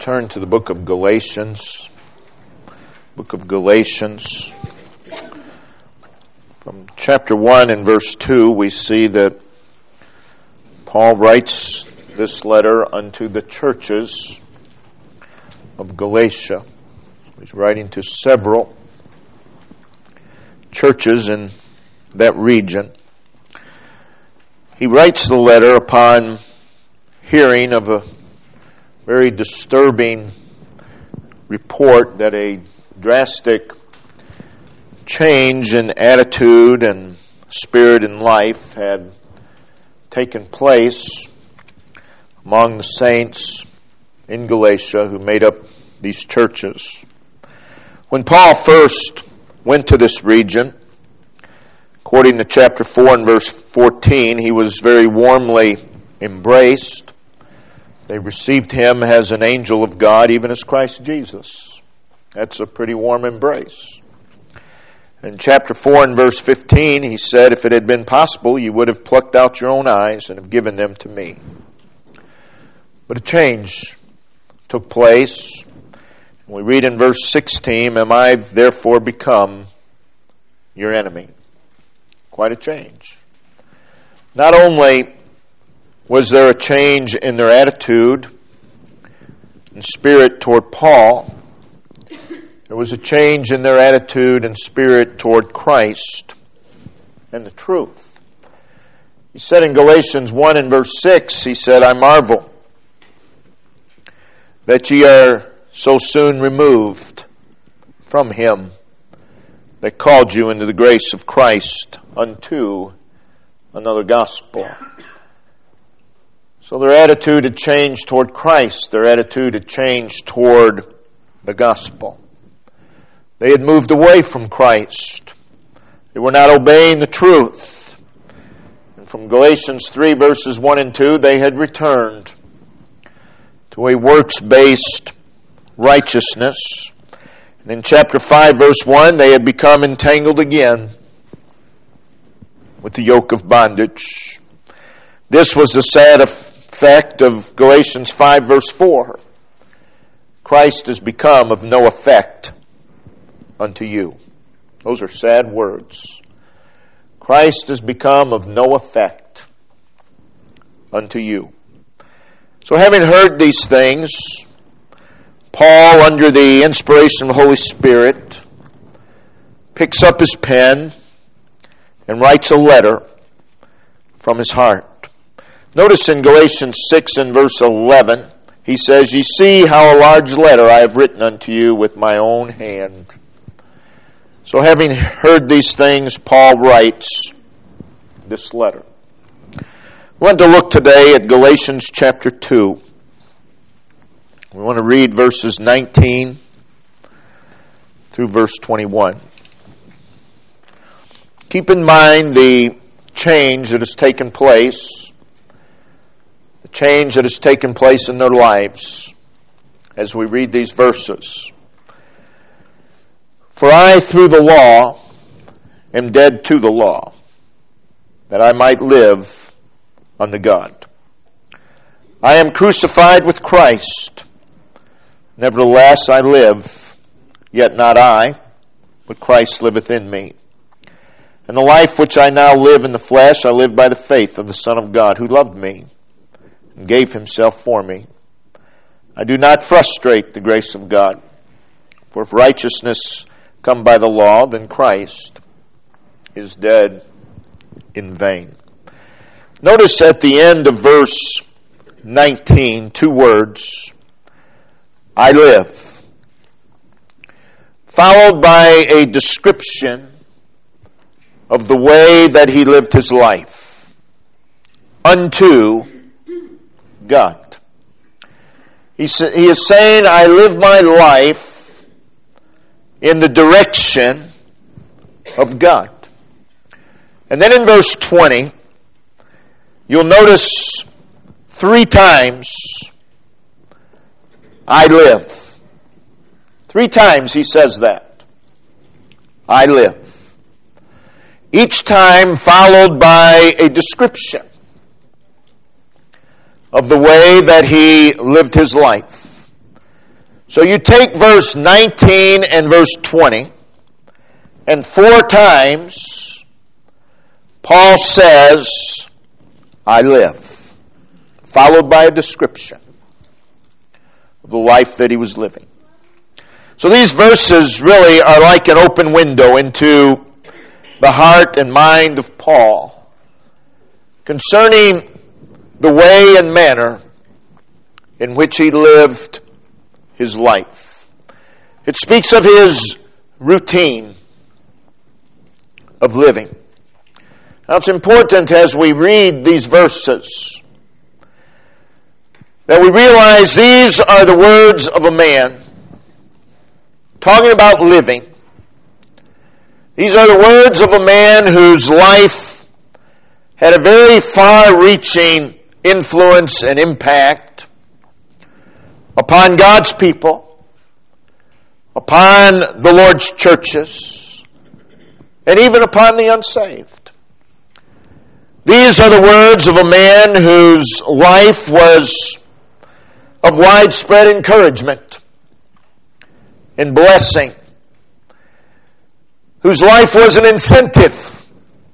turn to the book of Galatians. Book of Galatians. From chapter 1 and verse 2, we see that Paul writes this letter unto the churches of Galatia. He's writing to several churches in that region. He writes the letter upon hearing of a very disturbing report that a drastic change in attitude and spirit and life had taken place among the saints in Galatia who made up these churches. When Paul first went to this region, according to chapter 4 and verse 14, he was very warmly embraced. They received him as an angel of God, even as Christ Jesus. That's a pretty warm embrace. In chapter 4 and verse 15, he said, if it had been possible, you would have plucked out your own eyes and have given them to me. But a change took place. We read in verse 16, am I therefore become your enemy? Quite a change. Not only was there a change in their attitude and spirit toward Paul, there was a change in their attitude and spirit toward Christ and the truth. He said in Galatians 1 and verse 6, he said, I marvel that ye are so soon removed from him that called you into the grace of Christ unto another gospel. So their attitude had changed toward Christ. Their attitude had changed toward the gospel. They had moved away from Christ. They were not obeying the truth. And from Galatians 3 verses 1 and 2, they had returned to a works-based righteousness. And in chapter 5 verse 1, they had become entangled again with the yoke of bondage. This was the sad effect of Galatians 5 verse 4. Christ has become of no effect unto you. Those are sad words. Christ has become of no effect unto you. So having heard these things, Paul, under the inspiration of the Holy Spirit, picks up his pen and writes a letter from his heart. Notice in Galatians 6 and verse 11, he says, ye see how a large letter I have written unto you with my own hand. So having heard these things, Paul writes this letter. We want to look today at Galatians chapter 2. We want to read verses 19 through verse 21. Keep in mind the change that has taken place, the change that has taken place in their lives as we read these verses. For I, through the law, am dead to the law, that I might live unto God. I am crucified with Christ. Nevertheless, I live, yet not I, but Christ liveth in me. And the life which I now live in the flesh, I live by the faith of the Son of God, who loved me and gave himself for me. I do not frustrate the grace of God. For if righteousness come by the law, then Christ is dead in vain. Notice at the end of verse 19, two words, I live, followed by a description of the way that he lived his life unto God. He is saying, I live my life in the direction of God. And then in verse 20, you'll notice 3 times, I live. 3 times he says that. I live. Each time followed by a description of the way that he lived his life. So you take verse 19 and verse 20, and 4 times Paul says, I live, followed by a description of the life that he was living. So these verses really are like an open window into the heart and mind of Paul concerning the way and manner in which he lived his life. It speaks of his routine of living. Now it's important as we read these verses that we realize these are the words of a man talking about living. These are the words of a man whose life had a very far-reaching influence and impact upon God's people, upon the Lord's churches, and even upon the unsaved. These are the words of a man whose life was of widespread encouragement and blessing, whose life was an incentive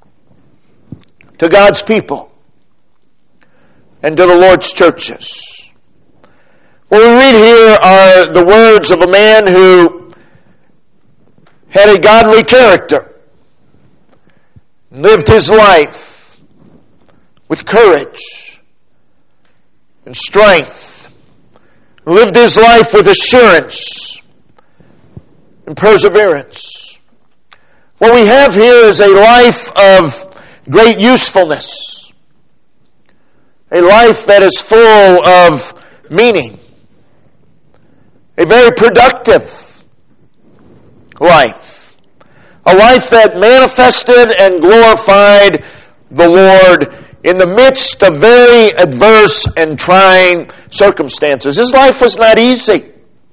to God's people and to the Lord's churches. What we read here are the words of a man who had a godly character, lived his life with courage and strength, lived his life with assurance and perseverance. What we have here is a life of great usefulness, a life that is full of meaning, a very productive life, a life that manifested and glorified the Lord in the midst of very adverse and trying circumstances. His life was not easy.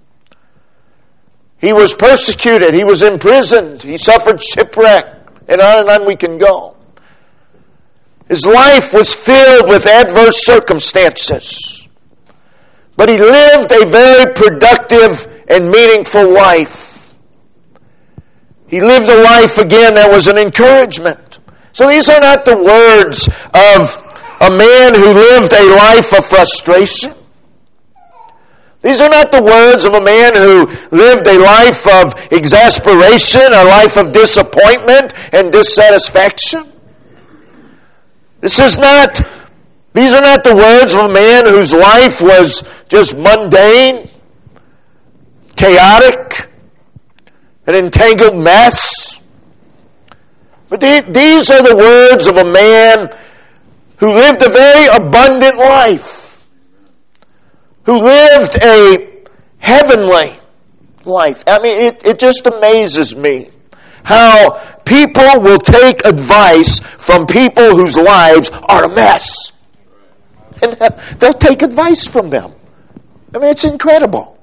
He was persecuted. He was imprisoned. He suffered shipwreck. And on we can go. His life was filled with adverse circumstances. But he lived a very productive and meaningful life. He lived a life, again, that was an encouragement. So these are not the words of a man who lived a life of frustration. These are not the words of a man who lived a life of exasperation, a life of disappointment and dissatisfaction. These are not the words of a man whose life was just mundane, chaotic, an entangled mess. But these are the words of a man who lived a very abundant life, who lived a heavenly life. I mean, it just amazes me how people will take advice from people whose lives are a mess. And they'll take advice from them. I mean, it's incredible.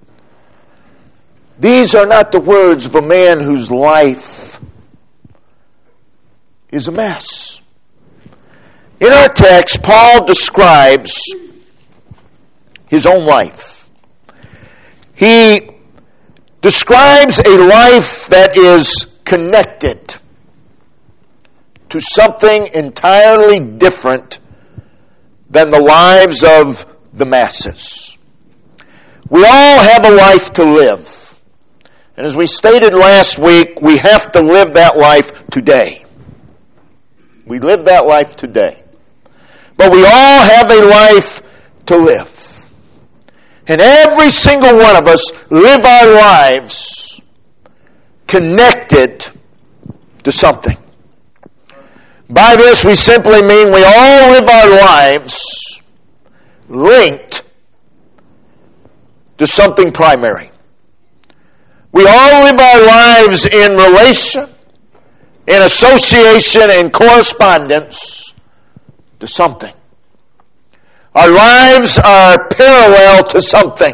These are not the words of a man whose life is a mess. In our text, Paul describes his own life. He describes a life that is connected to something entirely different than the lives of the masses. We all have a life to live. And as we stated last week, we have to live that life today. We live that life today. But we all have a life to live. And every single one of us live our lives connected to something. By this we simply mean we all live our lives linked to something primary. We all live our lives in relation, in association, and correspondence to something. Our lives are parallel to something.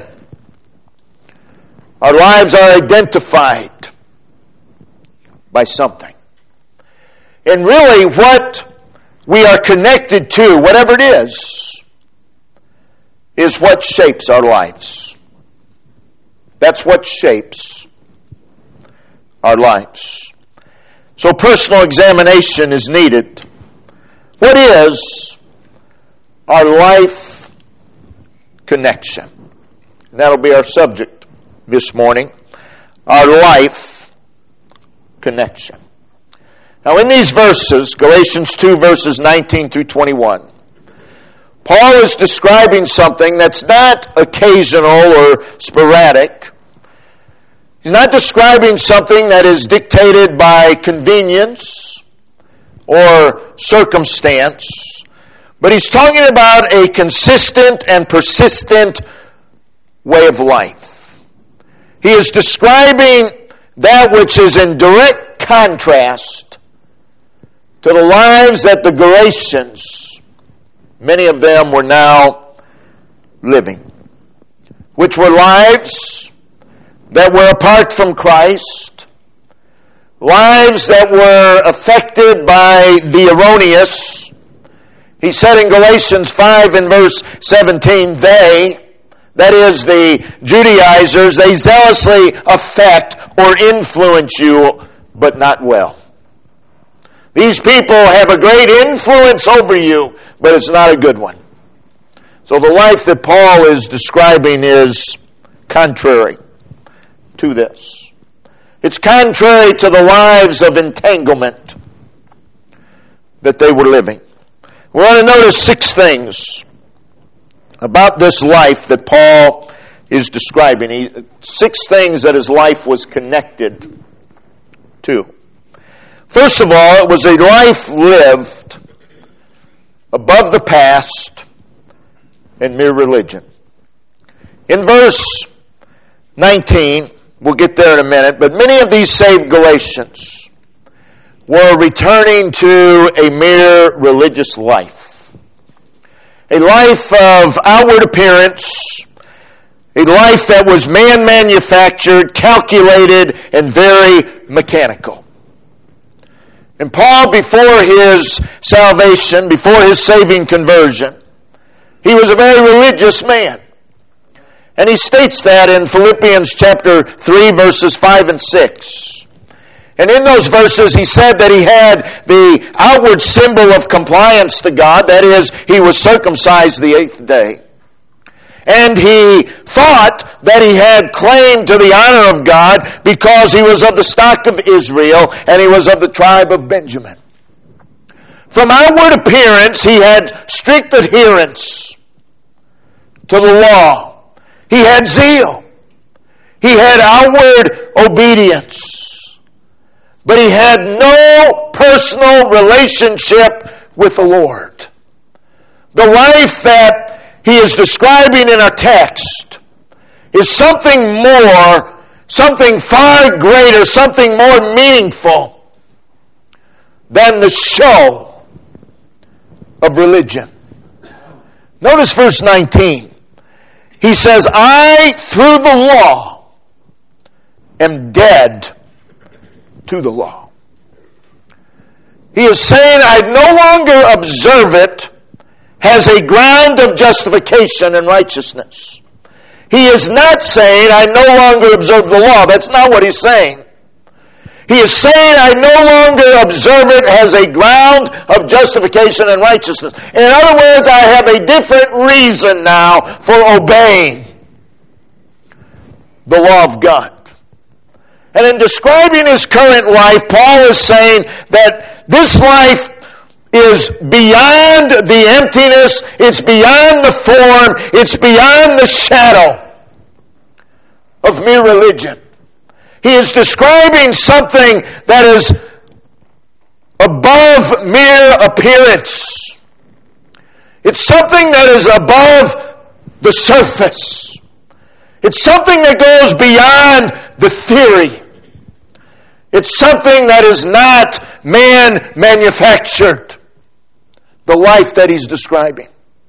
Our lives are identified by something. And really what we are connected to, whatever it is what shapes our lives. That's what shapes our lives. So personal examination is needed. What is our life connection? And that'll be our subject this morning. Our life connection. Now in these verses, Galatians 2 verses 19 through 21, Paul is describing something that's not occasional or sporadic. He's not describing something that is dictated by convenience or circumstance, but he's talking about a consistent and persistent way of life. He is describing that which is in direct contrast to the lives that the Galatians, many of them, were now living, which were lives that were apart from Christ, lives that were affected by the erroneous. He said in Galatians 5 and verse 17, they, that is the Judaizers, they zealously affect or influence you, but not well. These people have a great influence over you, but it's not a good one. So the life that Paul is describing is contrary to this. It's contrary to the lives of entanglement that they were living. We want to notice 6 things about this life that Paul is describing. 6 things that his life was connected to. First of all, it was a life lived above the past and mere religion. In verse 19, we'll get there in a minute, but many of these saved Galatians were returning to a mere religious life. A life of outward appearance, a life that was man-manufactured, calculated, and very mechanical. And Paul, before his salvation, before his saving conversion, he was a very religious man. And he states that in Philippians chapter 3, verses 5 and 6. And in those verses, he said that he had the outward symbol of compliance to God. That is, he was circumcised the 8th day. And he thought that he had claim to the honor of God because he was of the stock of Israel and he was of the tribe of Benjamin. From outward appearance, he had strict adherence to the law. He had zeal. He had outward obedience. But he had no personal relationship with the Lord. The life that he is describing in our text is something more, something far greater, something more meaningful than the show of religion. Notice verse 19. He says, I, through the law, am dead to the law. He is saying, I no longer observe it as a ground of justification and righteousness. He is not saying, I no longer observe the law. That's not what he's saying. He is saying, I no longer observe it as a ground of justification and righteousness. In other words, I have a different reason now for obeying the law of God. And in describing his current life, Paul is saying that this life is beyond the emptiness, it's beyond the form, it's beyond the shadow of mere religion. He is describing something that is above mere appearance. It's something that is above the surface. It's something that goes beyond the theory. It's something that is not man-manufactured. The life that he's describing.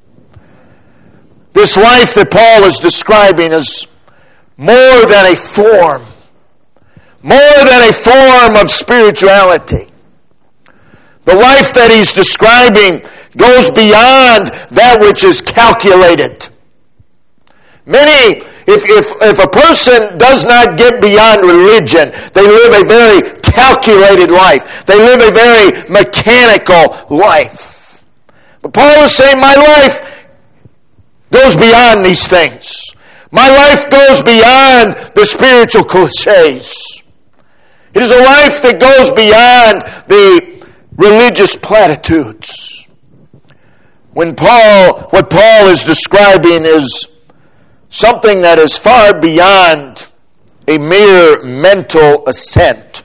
This life that Paul is describing is more than a form. More than a form of spirituality. The life that he's describing goes beyond that which is calculated. Many if a person does not get beyond religion, they live a very calculated life. They live a very mechanical life. But Paul is saying, my life goes beyond these things. My life goes beyond the spiritual cliches. It is a life that goes beyond the religious platitudes. What Paul is describing is something that is far beyond a mere mental assent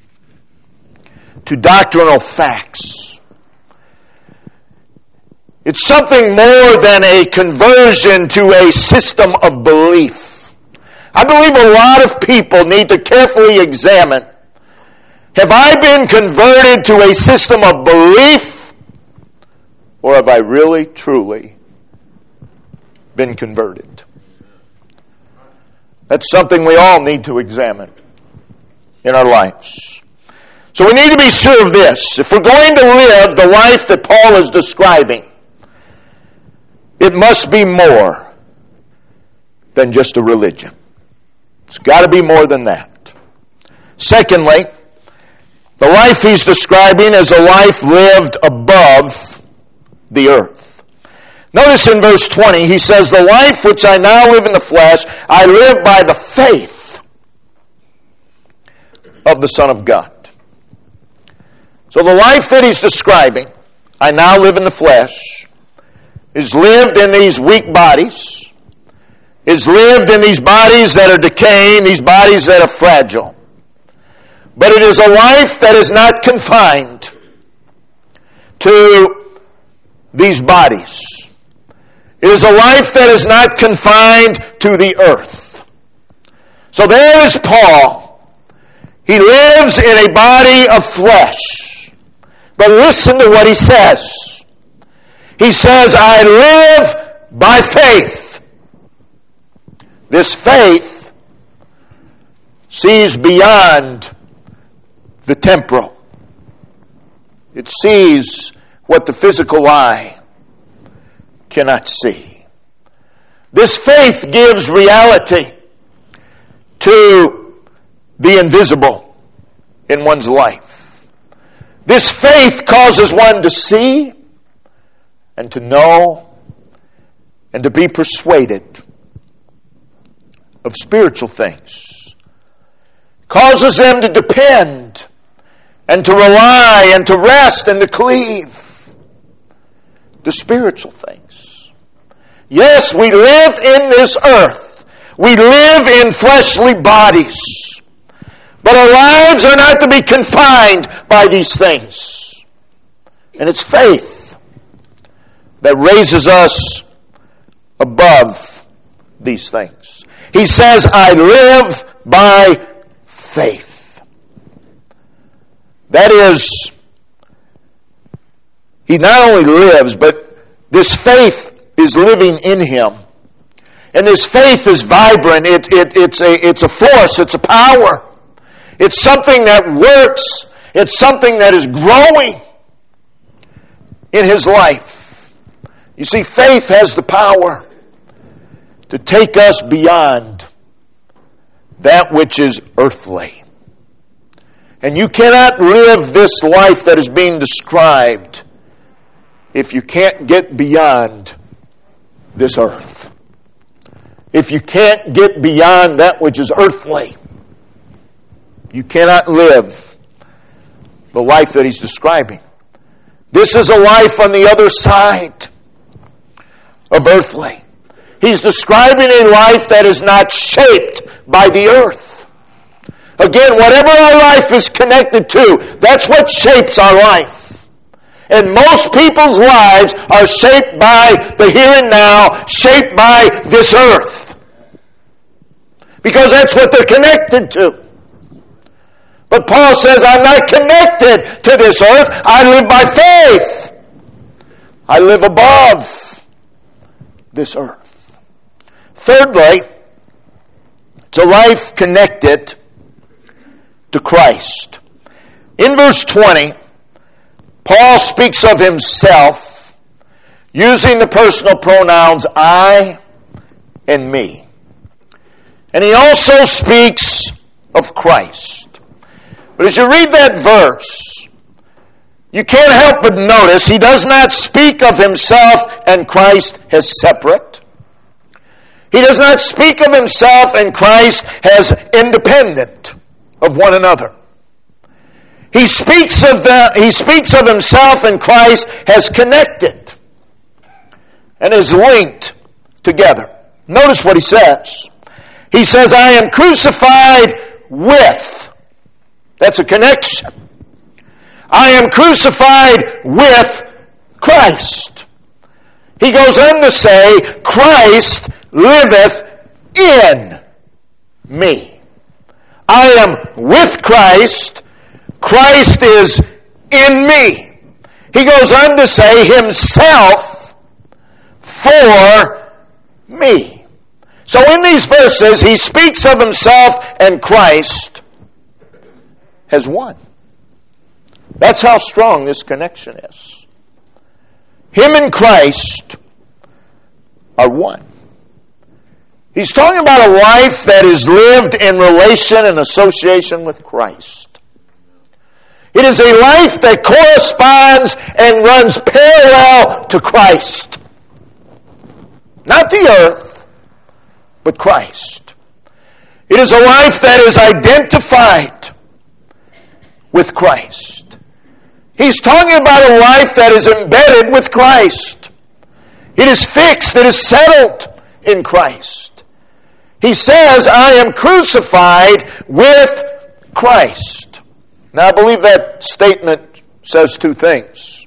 to doctrinal facts. It's something more than a conversion to a system of belief. I believe a lot of people need to carefully examine, have I been converted to a system of belief, or have I really, truly been converted? That's something we all need to examine in our lives. So we need to be sure of this. If we're going to live the life that Paul is describing, it must be more than just a religion. It's got to be more than that. Secondly, the life he's describing is a life lived above the earth. Notice in verse 20, he says, the life which I now live in the flesh, I live by the faith of the Son of God. So the life that he's describing, I now live in the flesh, is lived in these weak bodies, is lived in these bodies that are decaying, these bodies that are fragile. But it is a life that is not confined to these bodies. It is a life that is not confined to the earth. So there is Paul. He lives in a body of flesh. But listen to what he says. He says, I live by faith. This faith sees beyond the temporal. It sees what the physical eye cannot see. This faith gives reality to the invisible in one's life. This faith causes one to see and to know and to be persuaded of spiritual things. Causes them to depend and to rely and to rest and to cleave to spiritual things. Yes, we live in this earth. We live in fleshly bodies. But our lives are not to be confined by these things. And it's faith that raises us above these things. He says, I live by faith. That is, he not only lives, but this faith is living in him. And this faith is vibrant. It's a force. It's a power. It's something that works. It's something that is growing in his life. You see, faith has the power to take us beyond that which is earthly. And you cannot live this life that is being described if you can't get beyond this earth. If you can't get beyond that which is earthly, you cannot live the life that he's describing. This is a life on the other side of earthly. He's describing a life that is not shaped by the earth. Again, whatever our life is connected to, that's what shapes our life. And most people's lives are shaped by the here and now, shaped by this earth. Because that's what they're connected to. But Paul says, I'm not connected to this earth. I live by faith. I live above this earth. Thirdly, it's a life connected to Christ. In verse 20, Paul speaks of himself using the personal pronouns I and me. And he also speaks of Christ. But as you read that verse, you can't help but notice he does not speak of himself and Christ as separate. He does not speak of himself and Christ as independent of one another. He speaks of himself and Christ as connected and as linked together. Notice what he says. He says, I am crucified with. That's a connection. I am crucified with Christ. He goes on to say, Christ liveth in me. I am with Christ. Christ is in me. He goes on to say, himself for me. So in these verses, he speaks of himself and Christ as one. That's how strong this connection is. Him and Christ are one. He's talking about a life that is lived in relation and association with Christ. It is a life that corresponds and runs parallel to Christ. Not the earth, but Christ. It is a life that is identified with Christ. He's talking about a life that is embedded with Christ. It is fixed, it is settled in Christ. He says, I am crucified with Christ. Now I believe that statement says two things.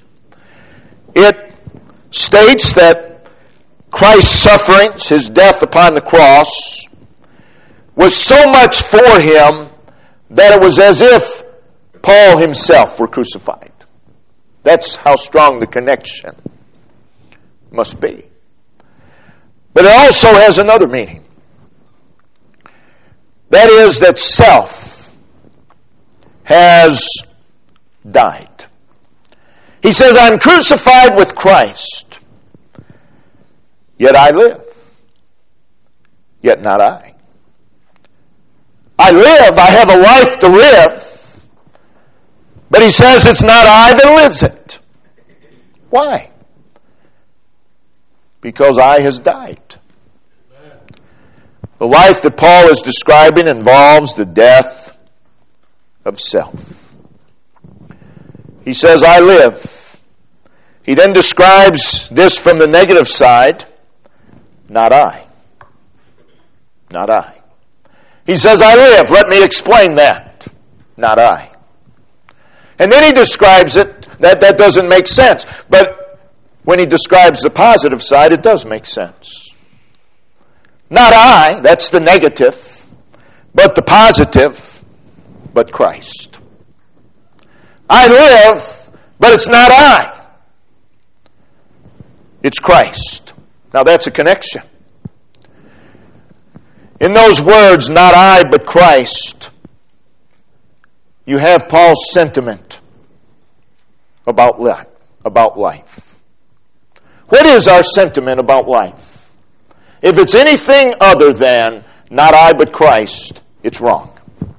It states that Christ's sufferings, his death upon the cross, was so much for him that it was as if Paul himself were crucified. That's how strong the connection must be. But it also has another meaning. That is that self has died. He says, I'm crucified with Christ, yet I live, yet not I. I live, I have a life to live. But he says it's not I that lives it. Why? Because I has died. The life that Paul is describing involves the death of self. He says, I live. He then describes this from the negative side. Not I. Not I. He says, I live. Let me explain that. Not I. And then he describes it, that doesn't make sense. But when he describes the positive side, it does make sense. Not I, that's the negative, but the positive, but Christ. I live, but it's not I. It's Christ. Now that's a connection. In those words, not I, but Christ, you have Paul's sentiment about life. What is our sentiment about life? If it's anything other than not I but Christ, it's wrong.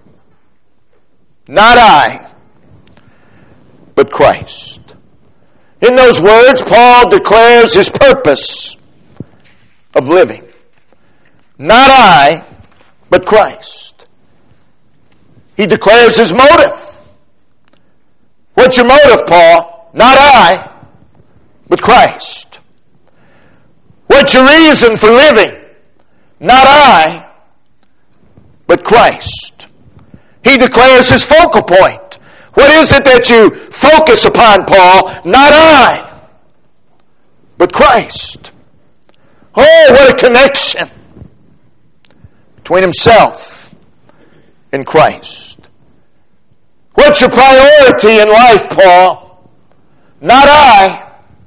Not I, but Christ. In those words, Paul declares his purpose of living. Not I, but Christ. He declares his motive. What's your motive, Paul? Not I, but Christ. What's your reason for living? Not I, but Christ. He declares his focal point. What is it that you focus upon, Paul? Not I, but Christ. Oh, what a connection between himself and Christ. What's your priority in life, Paul? Not I,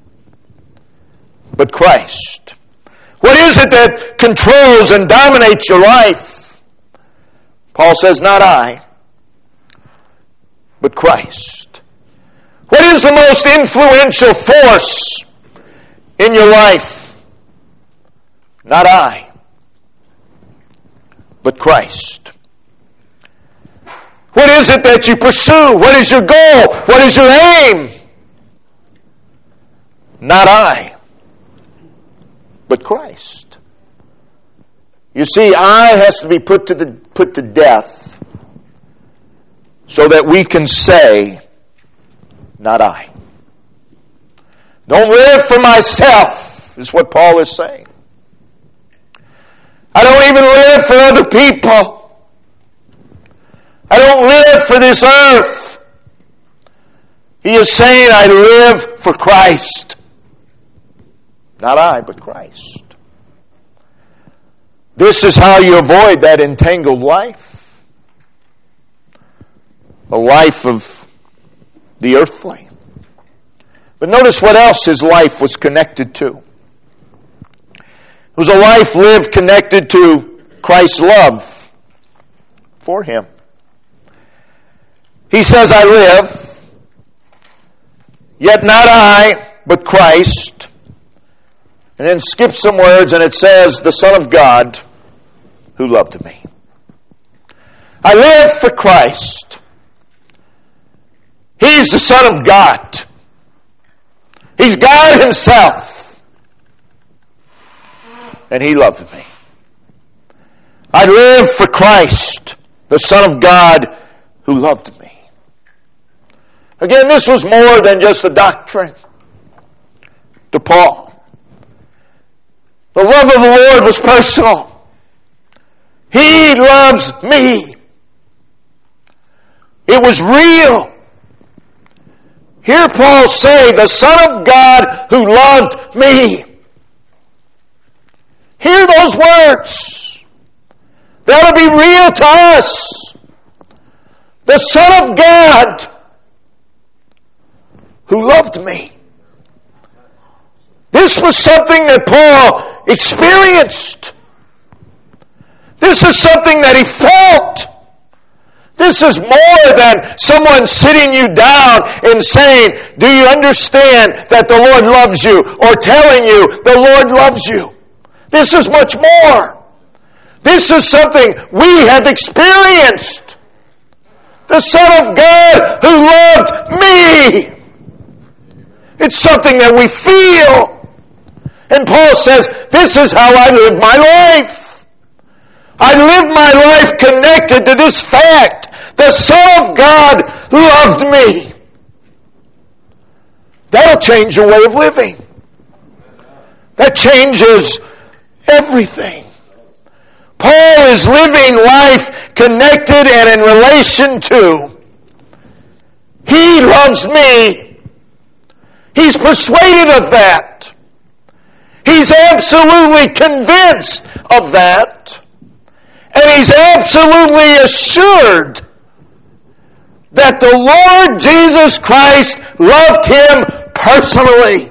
but Christ. What is it that controls and dominates your life? Paul says, not I, but Christ. What is the most influential force in your life? Not I, but Christ. What is it that you pursue? What is your goal? What is your aim? Not I, but Christ. You see, I has to be put to death so that we can say, not I. Don't live for myself, is what Paul is saying. I don't even live for other people. I don't live for this earth. He is saying, I live for Christ. Not I, but Christ. This is how you avoid that entangled life. A life of the earthly. But notice what else his life was connected to. It was a life lived connected to Christ's love for him. He says, I live, yet not I, but Christ. And then skips some words and it says, the Son of God who loved me. I live for Christ. He's the Son of God. He's God himself. And he loved me. I live for Christ, the Son of God who loved me. Again, this was more than just a doctrine to Paul. The love of the Lord was personal. He loves me. It was real. Hear Paul say, the Son of God who loved me. Hear those words. They ought to be real to us. The Son of God who loved me. This was something that Paul experienced. This is something that he felt. This is more than someone sitting you down and saying, do you understand that the Lord loves you? Or telling you the Lord loves you. This is much more. This is something we have experienced. The Son of God who loved me. It's something that we feel. And Paul says, this is how I live my life. I live my life connected to this fact. The Son of God loved me. That'll change your way of living. That changes everything. Paul is living life connected and in relation to. He loves me. He's persuaded of that. He's absolutely convinced of that. And he's absolutely assured that the Lord Jesus Christ loved him personally.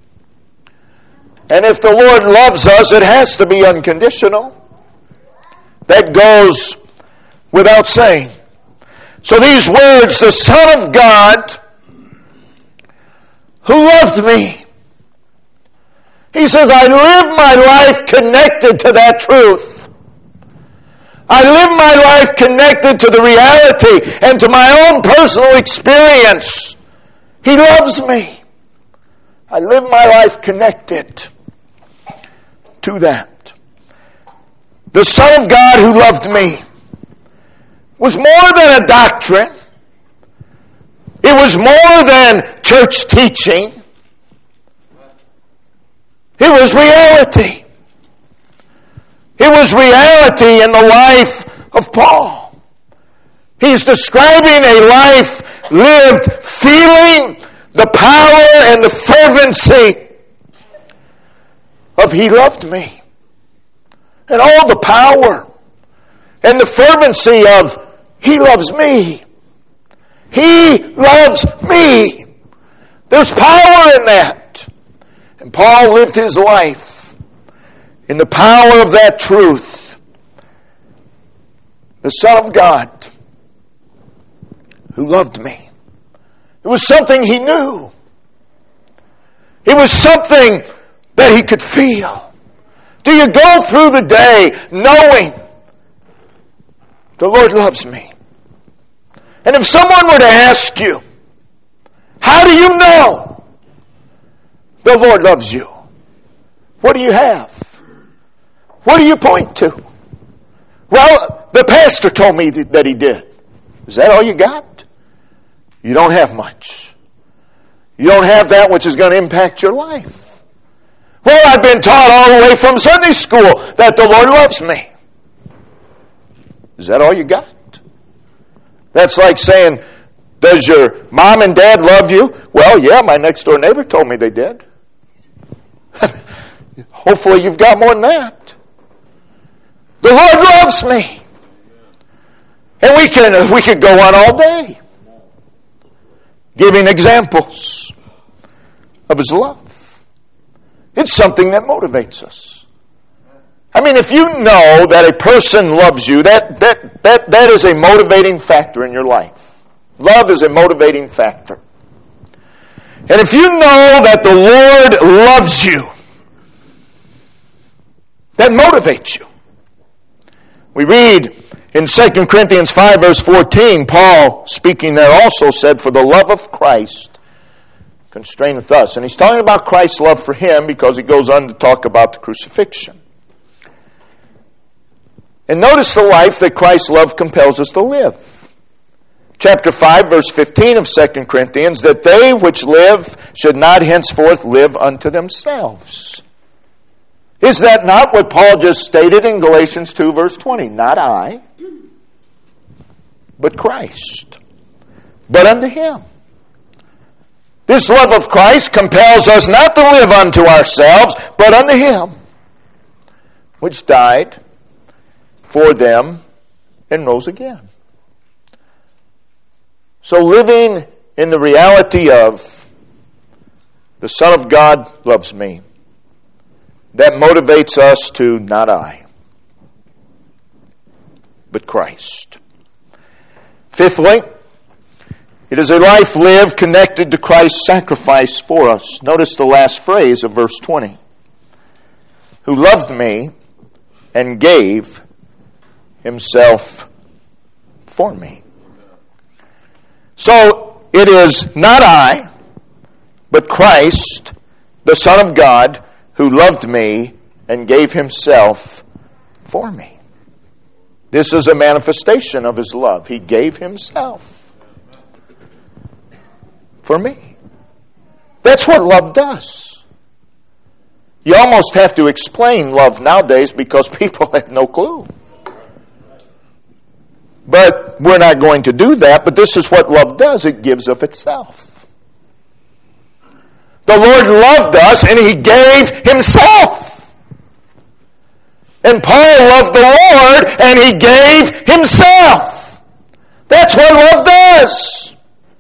And if the Lord loves us, it has to be unconditional. That goes without saying. So these words, the Son of God who loved me. He says, I live my life connected to that truth. I live my life connected to the reality and to my own personal experience. He loves me. I live my life connected to that. The Son of God who loved me was more than a doctrine. It was more than church teaching. It was reality. It was reality in the life of Paul. He's describing a life lived feeling the power and the fervency of He loved me. And all the power and the fervency of He loves me. He loves me. There's power in that. And Paul lived his life in the power of that truth. The Son of God who loved me. It was something he knew. It was something that he could feel. Do you go through the day knowing The Lord loves me. And if someone were to ask you, how do you know the Lord loves you? What do you have? What do you point to? Well, the pastor told me that he did. Is that all you got? You don't have much. You don't have that which is going to impact your life. Well, I've been taught all the way from Sunday school that the Lord loves me. Is that all you got? That's like saying, does your mom and dad love you? Well, yeah, my next door neighbor told me they did. Hopefully you've got more than that. The Lord loves me. And we could go on all day giving examples of His love. It's something that motivates us. I mean, if you know that a person loves you, that is a motivating factor in your life. Love is a motivating factor. And if you know that the Lord loves you, that motivates you. We read in 2 Corinthians 5 verse 14, Paul, speaking there, also said, for the love of Christ constraineth us. And he's talking about Christ's love for him because he goes on to talk about the crucifixion. And notice the life that Christ's love compels us to live. Chapter 5, verse 15 of 2 Corinthians, that they which live should not henceforth live unto themselves. Is that not what Paul just stated in Galatians 2, verse 20? Not I, but Christ. But unto Him. This love of Christ compels us not to live unto ourselves, but unto Him, which died for them and rose again. So living in the reality of the Son of God loves me, that motivates us to not I, but Christ. Fifthly, it is a life lived connected to Christ's sacrifice for us. Notice the last phrase of verse 20. Who loved me and gave Himself for me. So it is not I, but Christ, the Son of God, who loved me and gave Himself for me. This is a manifestation of His love. He gave Himself for me. That's what love does. You almost have to explain love nowadays because people have no clue. But we're not going to do that, but this is what love does. It gives of itself. The Lord loved us and He gave Himself. And Paul loved the Lord and he gave himself. That's what love does.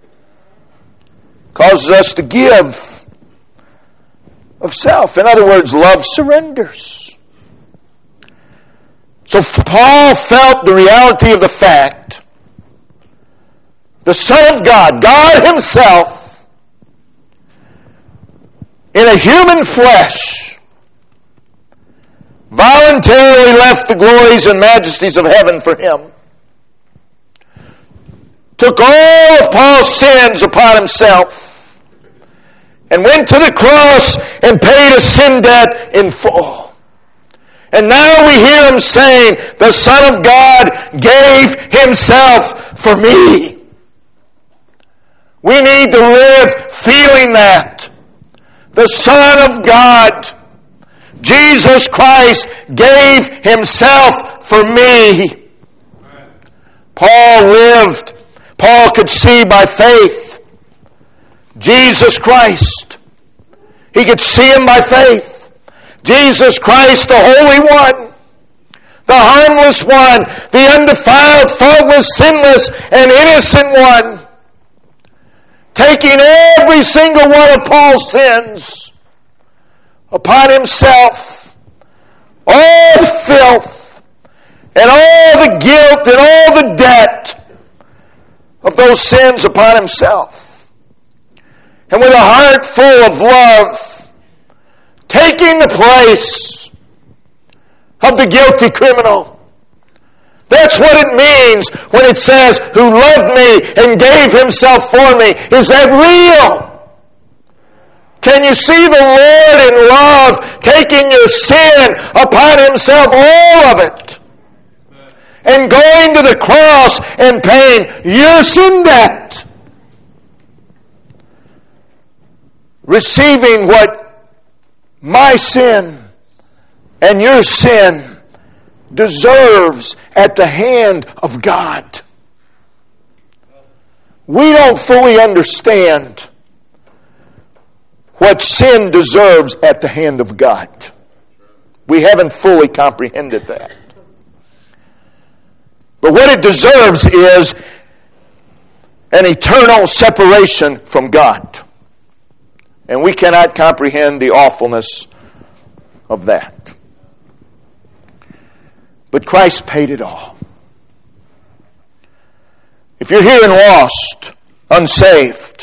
Causes us to give of self. In other words, love surrenders. So Paul felt the reality of the fact the Son of God, God Himself, in a human flesh, voluntarily left the glories and majesties of heaven for Him. Took all of Paul's sins upon Himself and went to the cross and paid a sin debt in full. And now we hear Him saying, the Son of God gave Himself for me. We need to live feeling that. The Son of God, Jesus Christ, gave Himself for me. Paul could see by faith Jesus Christ. He could see Him by faith. Jesus Christ, the Holy One, the harmless one, the undefiled, faultless, sinless, and innocent one, taking every single one of Paul's sins upon Himself, all the filth, and all the guilt, and all the debt of those sins upon Himself. And with a heart full of love, taking the place of the guilty criminal, That's what it means when it says, who loved me and gave himself for me. Is that real? Can you see the Lord in love taking your sin upon himself, all of it, and going to the cross and paying your sin debt? Receiving what my sin and your sin deserves at the hand of God. We don't fully understand what sin deserves at the hand of God. We haven't fully comprehended that. But what it deserves is an eternal separation from God. And we cannot comprehend the awfulness of that. But Christ paid it all. If you're here and lost, unsaved,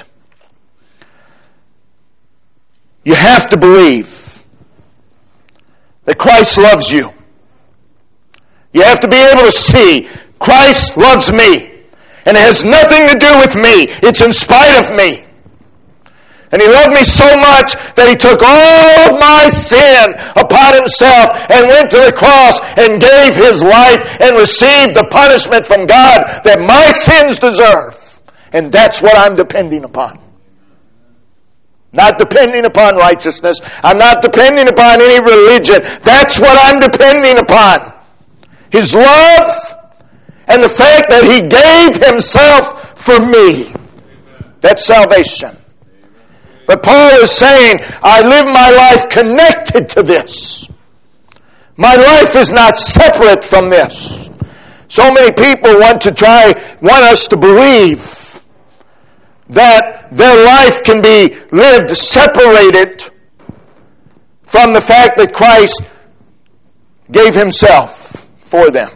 you have to believe that Christ loves you. You have to be able to see Christ loves me. And it has nothing to do with me. It's in spite of me. And he loved me so much that he took all of my sin upon himself and went to the cross and gave his life and received the punishment from God that my sins deserve. And that's what I'm depending upon. Not depending upon righteousness. I'm not depending upon any religion. That's what I'm depending upon. His love and the fact that he gave himself for me. That's salvation. But Paul is saying, I live my life connected to this. My life is not separate from this. So many people want us to believe that their life can be lived separated from the fact that Christ gave himself for them.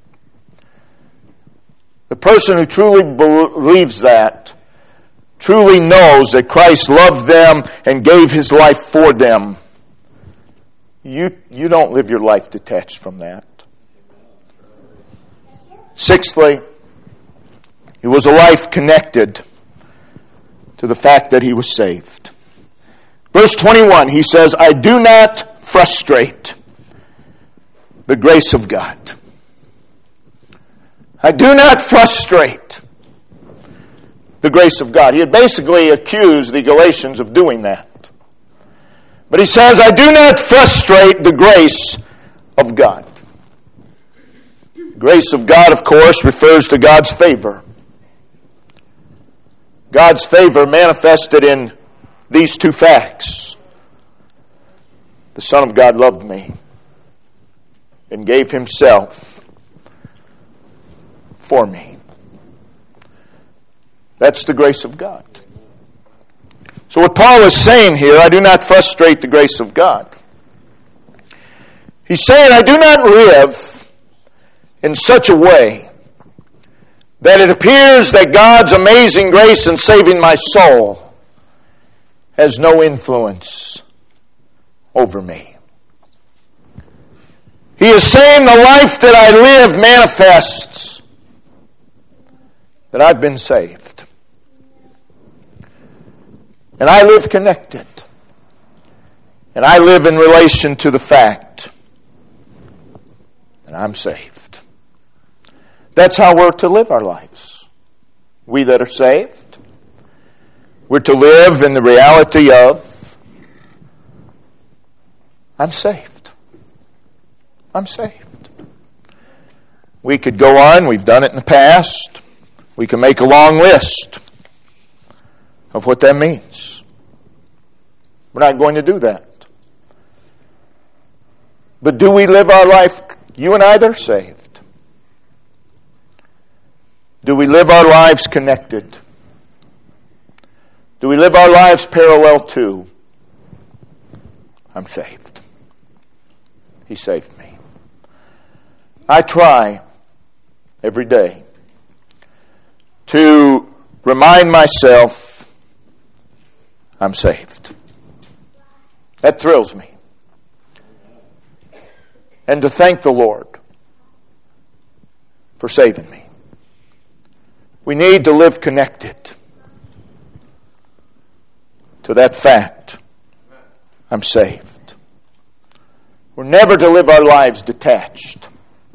The person who truly believes that truly knows that Christ loved them and gave his life for them. You don't live your life detached from that. Sixthly, it was a life connected to the fact that he was saved. Verse 21, he says, I do not frustrate the grace of God. I do not frustrate the grace of God. He had basically accused the Galatians of doing that. But he says, I do not frustrate the grace of God. The grace of God, of course, refers to God's favor. God's favor manifested in these two facts. The Son of God loved me and gave himself for me. That's the grace of God. So what Paul is saying here, I do not frustrate the grace of God. He's saying I do not live in such a way that it appears that God's amazing grace in saving my soul has no influence over me. He is saying the life that I live manifests that I've been saved. And I live connected. And I live in relation to the fact that I'm saved. That's how we're to live our lives. We that are saved, we're to live in the reality of, I'm saved. I'm saved. We could go on, we've done it in the past. We can make a long list of what that means. We're not going to do that. But do we live our life, you and I that are saved? Do we live our lives connected? Do we live our lives parallel to, I'm saved. He saved me. I try every day to remind myself I'm saved. That thrills me. And to thank the Lord for saving me. We need to live connected to that fact. I'm saved. We're never to live our lives detached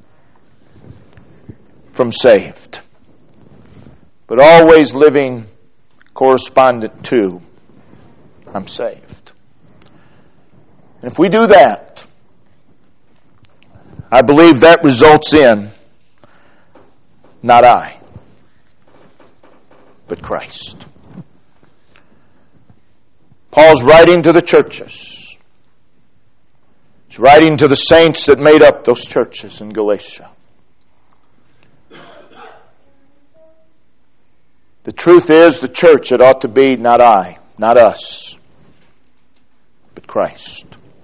from saved, but always living correspondent to I'm saved. And if we do that, I believe that results in not I, but Christ. Paul's writing to the churches. He's writing to the saints that made up those churches in Galatia. The truth is, the church, it ought to be not I, not us, but Christ.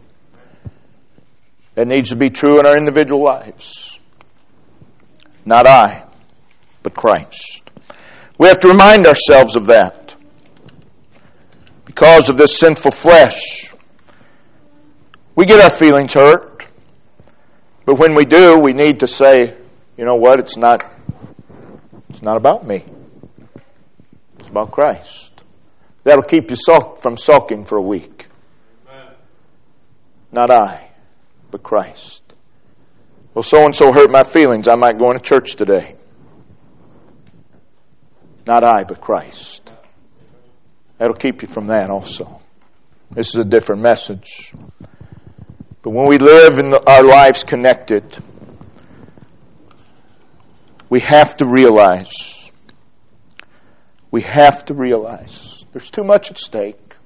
That needs to be true in our individual lives. Not I, but Christ. We have to remind ourselves of that. Because of this sinful flesh, we get our feelings hurt. But when we do, we need to say, you know what, it's not about me. It's about Christ. That'll keep you from sulking for a week. Amen. Not I, but Christ. Well, so-and-so hurt my feelings. I might go into church today. Not I, but Christ. That'll keep you from that also. This is a different message. But when we live in our lives connected, we have to realize there's too much at stake.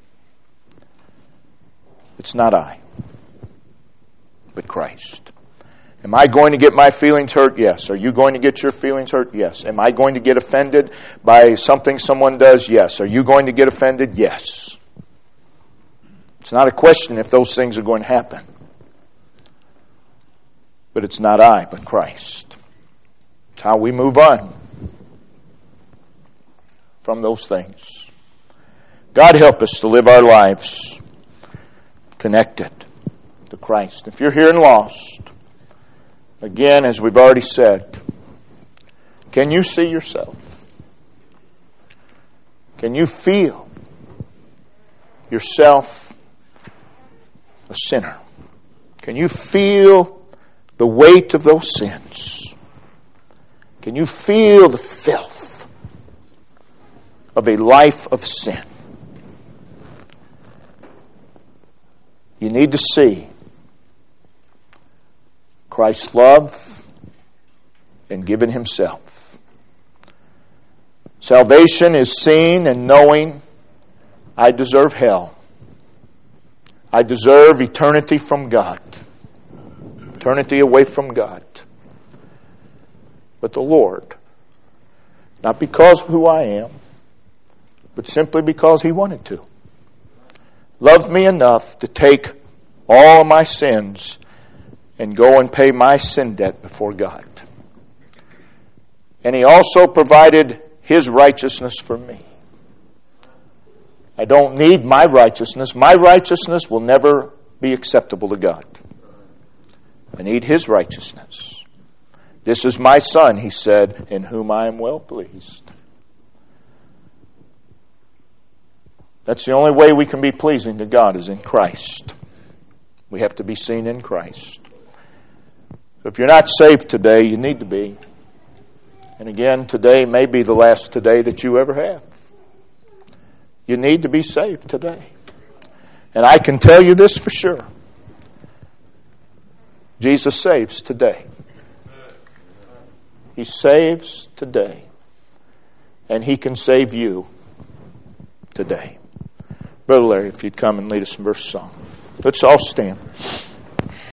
It's not I, but Christ. Am I going to get my feelings hurt? Yes. Are you going to get your feelings hurt? Yes. Am I going to get offended by something someone does? Yes. Are you going to get offended? Yes. It's not a question if those things are going to happen. But it's not I, but Christ. It's how we move on from those things. God help us to live our lives connected to Christ. If you're here and lost, again, as we've already said, can you see yourself? Can you feel yourself a sinner? Can you feel the weight of those sins? Can you feel the filth of a life of sin? You need to see Christ's love and given Himself. Salvation is seen and knowing I deserve hell. I deserve eternity from God. Eternity away from God. But the Lord, not because of who I am, but simply because He wanted to, loved me enough to take all of my sins and go and pay my sin debt before God. And He also provided His righteousness for me. I don't need my righteousness. My righteousness will never be acceptable to God. I need His righteousness. This is my Son, He said, in whom I am well pleased. That's the only way we can be pleasing to God is in Christ. We have to be seen in Christ. So if you're not saved today, you need to be. And again, today may be the last today that you ever have. You need to be saved today. And I can tell you this for sure. Jesus saves today. He saves today. And He can save you today. Brother Larry, if you'd come and lead us in verse song. Let's all stand.